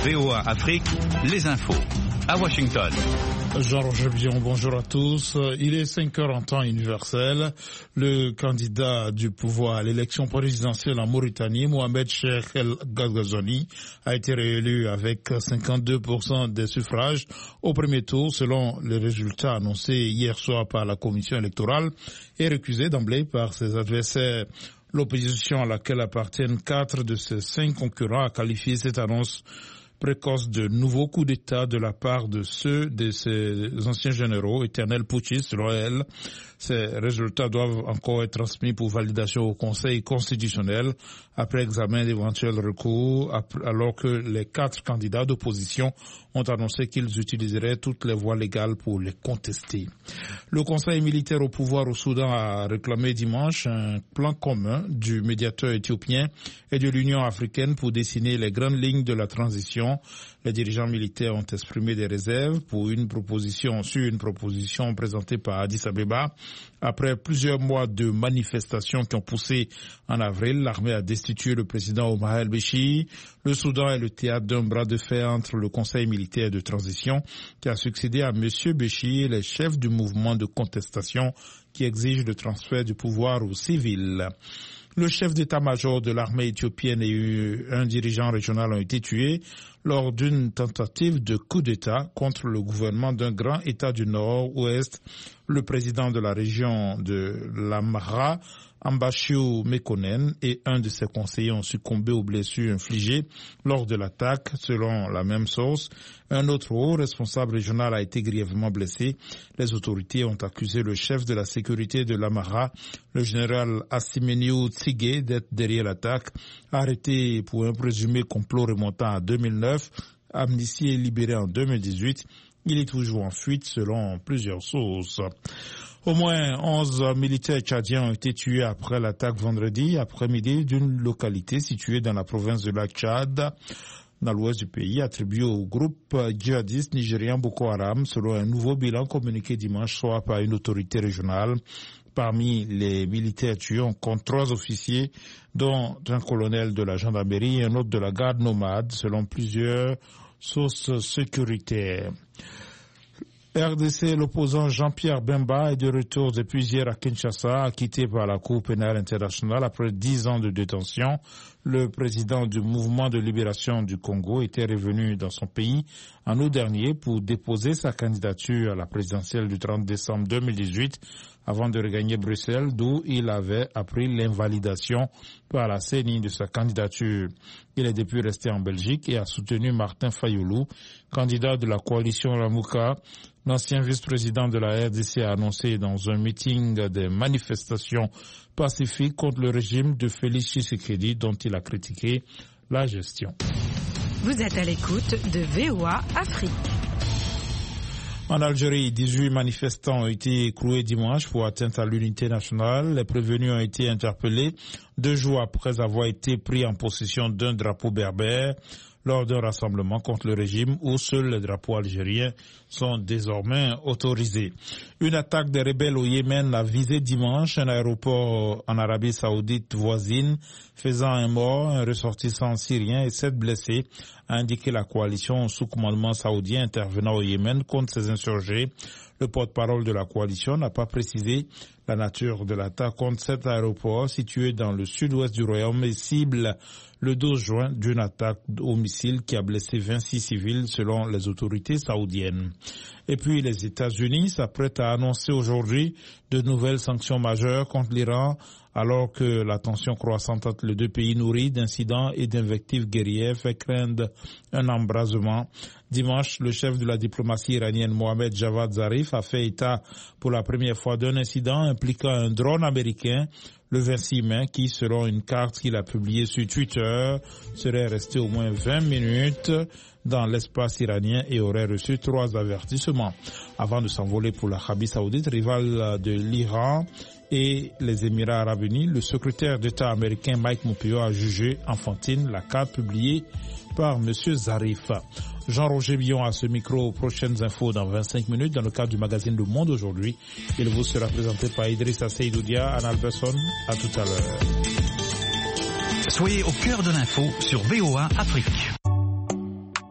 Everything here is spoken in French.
VOA Afrique, les infos. À Washington. Jean-Roger Bion, bonjour à tous. Il est 5 heures en temps universel. Le candidat du pouvoir à l'élection présidentielle en Mauritanie, Mohamed Cheikh El Ghazouani, a été réélu avec 52% des suffrages au premier tour, selon les résultats annoncés hier soir par la commission électorale et récusés d'emblée par ses adversaires. L'opposition à laquelle appartiennent 4 de ses 5 concurrents a qualifié cette annonce précoce de nouveaux coups d'État de la part de ceux de ses anciens généraux, éternels putschistes selon elle. Ces résultats doivent encore être transmis pour validation au Conseil constitutionnel après examen d'éventuels recours, alors que les 4 candidats d'opposition ont annoncé qu'ils utiliseraient toutes les voies légales pour les contester. Le Conseil militaire au pouvoir au Soudan a réclamé dimanche un plan commun du médiateur éthiopien et de l'Union africaine pour dessiner les grandes lignes de la transition. Les dirigeants militaires ont exprimé des réserves sur une proposition présentée par Addis Abeba. Après plusieurs mois de manifestations qui ont poussé en avril, l'armée a destitué le président Omar el-Béchir. Le Soudan est le théâtre d'un bras de fer entre le Conseil militaire de transition qui a succédé à M. Béchir et les chefs du mouvement de contestation qui exige le transfert du pouvoir aux civils. Le chef d'état-major de l'armée éthiopienne et un dirigeant régional ont été tués lors d'une tentative de coup d'État contre le gouvernement d'un grand État du Nord-Ouest. Le président de la région de l'Amhara, Ambachiou Mekonnen, et un de ses conseillers ont succombé aux blessures infligées lors de l'attaque, selon la même source. Un autre haut responsable régional a été grièvement blessé. Les autorités ont accusé le chef de la sécurité de l'Amhara, le général Assimeniu Tsige, d'être derrière l'attaque, arrêté pour un présumé complot remontant à 2009, amnistié et libéré en 2018. Il est toujours en fuite selon plusieurs sources. Au moins 11 militaires tchadiens ont été tués après l'attaque vendredi après-midi d'une localité située dans la province de la Tchad, dans l'ouest du pays, attribuée au groupe djihadiste nigérien Boko Haram, selon un nouveau bilan communiqué dimanche soir par une autorité régionale. Parmi les militaires tués, on compte 3 officiers, dont un colonel de la gendarmerie et un autre de la garde nomade, selon plusieurs sources sécuritaires. RDC, l'opposant Jean-Pierre Bemba est de retour depuis hier à Kinshasa, acquitté par la Cour pénale internationale après 10 ans de détention. Le président du mouvement de libération du Congo était revenu dans son pays en août dernier pour déposer sa candidature à la présidentielle du 30 décembre 2018 avant de regagner Bruxelles, d'où il avait appris l'invalidation par la CENI de sa candidature. Il est depuis resté en Belgique et a soutenu Martin Fayoulou, candidat de la coalition Ramuka. L'ancien vice-président de la RDC a annoncé dans un meeting des manifestations pacifiques contre le régime de Félix Tshisekedi dont il a critiqué la gestion. Vous êtes à l'écoute de VOA Afrique. En Algérie, 18 manifestants ont été écroués dimanche pour atteinte à l'unité nationale. Les prévenus ont été interpellés 2 jours après avoir été pris en possession d'un drapeau berbère lors d'un rassemblement contre le régime où seuls les drapeaux algériens sont désormais autorisés. Une attaque des rebelles au Yémen a visé dimanche un aéroport en Arabie Saoudite voisine, faisant un mort, un ressortissant syrien et 7 blessés, a indiqué la coalition sous commandement saoudien intervenant au Yémen contre ces insurgés. Le porte-parole de la coalition n'a pas précisé la nature de l'attaque contre cet aéroport situé dans le sud-ouest du royaume et cible le 12 juin d'une attaque au missile qui a blessé 26 civils selon les autorités saoudiennes. Et puis les États-Unis s'apprêtent à annoncer aujourd'hui de nouvelles sanctions majeures contre l'Iran alors que la tension croissante entre les 2 pays nourrie d'incidents et d'invectives guerrières fait craindre un embrasement. Dimanche, le chef de la diplomatie iranienne Mohammad Javad Zarif a fait état pour la première fois d'un incident impliquant un drone américain le 26 mai qui, selon une carte qu'il a publiée sur Twitter, serait resté au moins 20 minutes dans l'espace iranien et aurait reçu 3 avertissements avant de s'envoler pour l'Arabie Saoudite, rivale de l'Iran et les Émirats Arabes Unis. Le secrétaire d'État américain Mike Pompeo a jugé enfantine la carte publiée par M. Zarif. Jean-Roger Bion à ce micro. Prochaines infos dans 25 minutes dans le cadre du magazine Le Monde aujourd'hui. Il vous sera présenté par Idrissa Seydoudia, Anne Alberson. À tout à l'heure. Soyez au cœur de l'info sur VOA Afrique.